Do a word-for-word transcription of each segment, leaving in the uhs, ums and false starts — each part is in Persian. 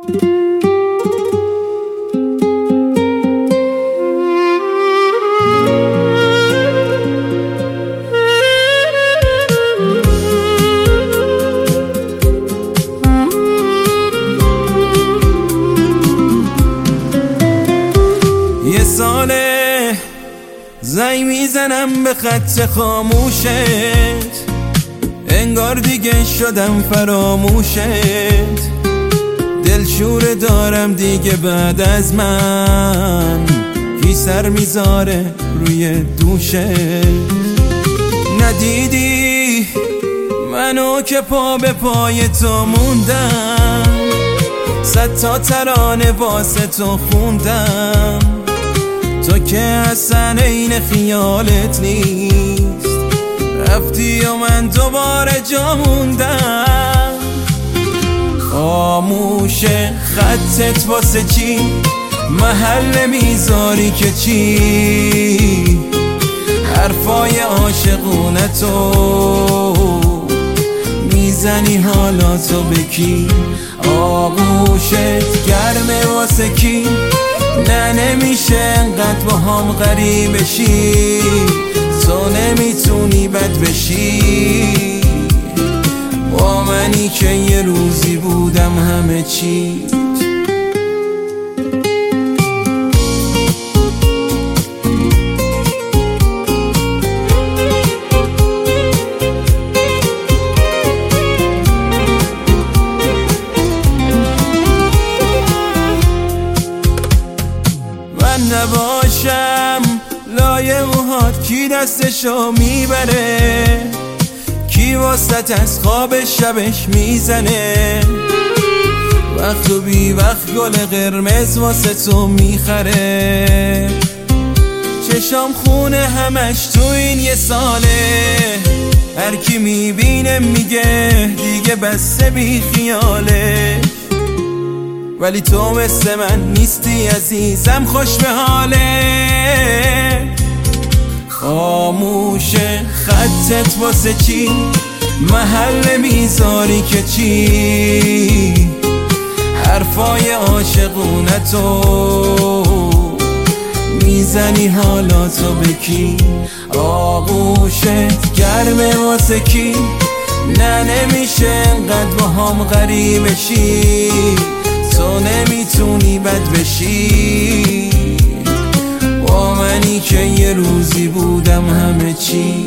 یه ساله زنگ میزنم به خط خاموشت، انگار دیگه شدم فراموشت. دلشوره دارم دیگه بعد از من، کی سر میذاره روی دوشت. ندیدی منو که پا به پای تو موندم، صد تا ترانه واسه تو خوندم. تو که اصلا این خیالت نیست، رفتی و من دوباره جا موندم. خاموش خطت واسه چی؟ محل میذاری که چی؟ حرفای عاشقونه تو میزنی حالا تو به کی؟ آغوشت گرمه واسه کی؟ نه نمیشه انقدر با هم غریب بشی، تو نمیتونی بد بشی با منی که یه روزی بودم همه چی. نباشم لایه موهات کی دستشو میبره؟ کی واسط از خواب شبش میزنه؟ وقت و بی وقت گل قرمز واسه تو میخره. چشام خونه همش تو این یه ساله، هر کی میبینه میگه دیگه بسته بی خیاله. ولی تو مثل من نیستی عزیزم، خوش به حاله. خاموش خطت واسه چی؟ محل میذاری که چی؟ حرفای عاشقونه تو میزنی حالا تو به کی؟ آغوشت گرمه واسه کی؟ نه نمیشه انقدر با هم غریب بشی، تو نمیتونی بد بشی با منی که یه روزی بودم همه چی.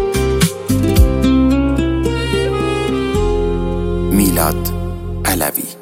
میلاد علوی.